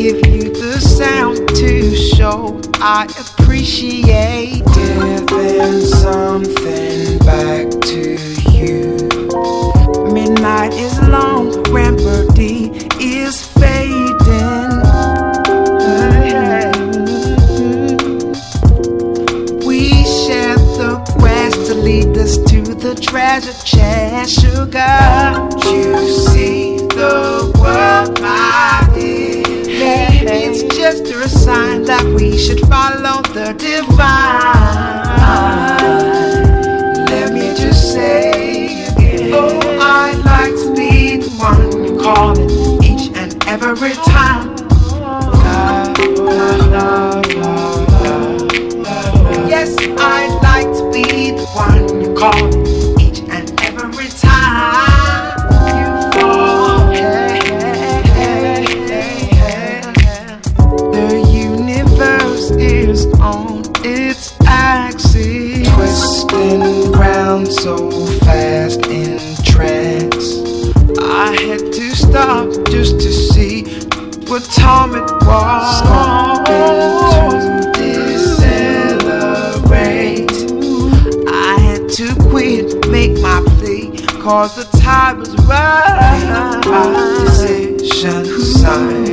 give you the sound to show I appreciate giving something back to you. Midnight is long, Ramparty is fading. We share the grass to lead us to the treasure chest. Sugar, you see the world, my dear. maybe it's just a sign that we should follow the divine. Let me just say again, Oh, I'd like to be the one you call it each and every time. Yes, I'd like to be the one you call it each and every time you fall. The universe is on its axis, twisting round so fast in trance. I had to stop just to see what time it was. Stopping to decelerate. I had to quit, make my plea, cause the tide was right. Decision sign